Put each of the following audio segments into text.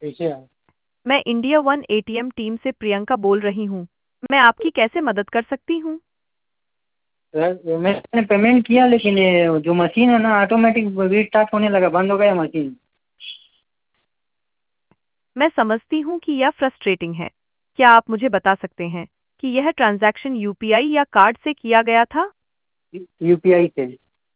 कैसे है? मैं इंडिया वन एटीएम टीम से प्रियंका बोल रही हूँ। मैं आपकी कैसे मदद कर सकती हूँ? सर मैंने पेमेंट किया, लेकिन ये जो मशीन है ना, ऑटोमेटिक रीस्टार्ट होने लगा, बंद हो गया मशीन। मैं समझती हूँ कि यह फ्रस्ट्रेटिंग है। क्या आप मुझे बता सकते हैं कि यह ट्रांजैक्शन यूपीआई या कार्ड से किया गया था? यूपीआई से।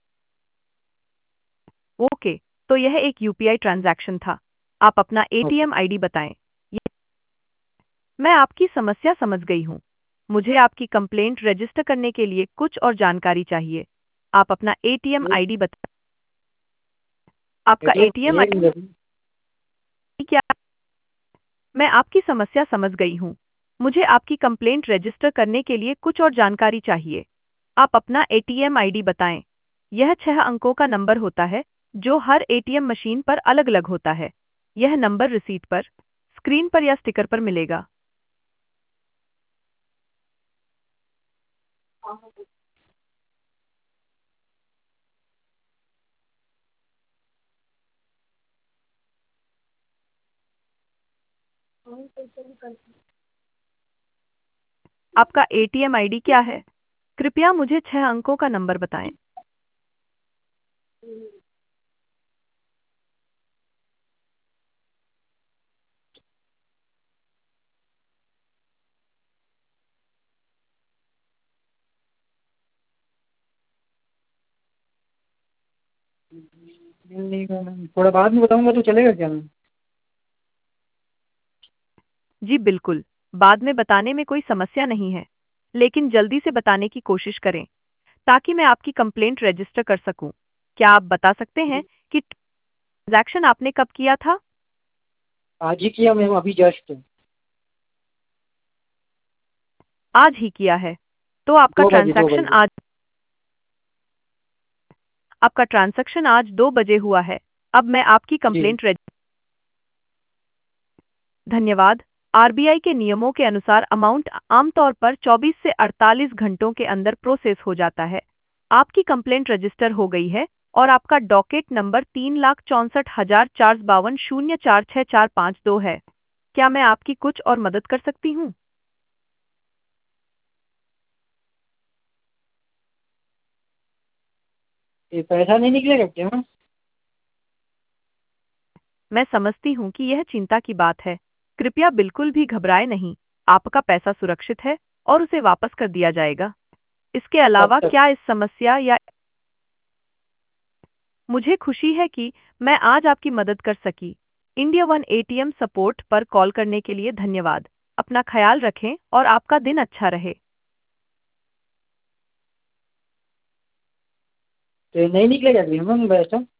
ओके, तो यह एक यूपीआई ट्रांजैक्शन था। आप अपना ओके। एटीएम आईडी बताएं। मैं आपकी समस्या समझ गई हूँ। मुझे आपकी कंप्लेंट रजिस्टर करने के लिए कुछ और जानकारी चाहिए। आप अपना एटीएम आईडी बताएं। आपका एटीएम एटीएम एक आईडी मिनट। क्या? मैं आपकी समस्या समझ गई हूँ। मुझे आपकी कंप्लेंट रजिस्टर करने के लिए कुछ और जानकारी चाहिए। आप अपना एटीएम आईडी बताएं। यह 6 अंकों का नंबर होता है जो हर एटीएम मशीन पर अलग-अलग होता है। यह नंबर रिसीट पर, स्क्रीन पर या स्टिकर पर मिलेगा। आपका एटीएम आईडी क्या है? कृपया मुझे 6 अंकों का नंबर बताएं। नहीं का मैम, थोड़ा बाद में बताऊंगा तो चलेगा क्या मैम? जी बिल्कुल, बाद में बताने में कोई समस्या नहीं है, लेकिन जल्दी से बताने की कोशिश करें ताकि मैं आपकी कंप्लेंट रजिस्टर कर सकूं। क्या आप बता सकते हैं कि ट्रांजैक्शन आपने कब किया था? आज ही किया मैम, अभी जस्ट। आज ही किया है। तो 2 बजे, 2 बजे। आपका ट्रांजैक्शन आज 2 बजे हुआ है। अब मैं आपकी जी। कंप्लेंट धन्यवाद। आरबीआई के नियमों के अनुसार अमाउंट आमतौर पर 24 से 48 घंटों के अंदर प्रोसेस हो जाता है। आपकी कंप्लेंट रजिस्टर हो गई है और आपका डॉकेट नंबर 3,64,452 है। क्या मैं आपकी कुछ और मदद कर सकती हूँ? ये पैसा नहीं निकलेगा क्या मैम? मैं समझती हूँ कि यह चिंता की बात है। कृपया बिल्कुल भी घबराएं नहीं। आपका पैसा सुरक्षित है और उसे वापस कर दिया जाएगा। इसके कब अलावा तक? क्या इस समस्या या मुझे खुशी है कि मैं आज आपकी मदद कर सकी। इंडिया वन एटीएम सपोर्ट पर कॉल करने के लिए धन्यवाद। अपना ख्याल रखें और आपका दिन अच्छा रहे। तो ये नहीं निकलेगा क्या मैम पैसा?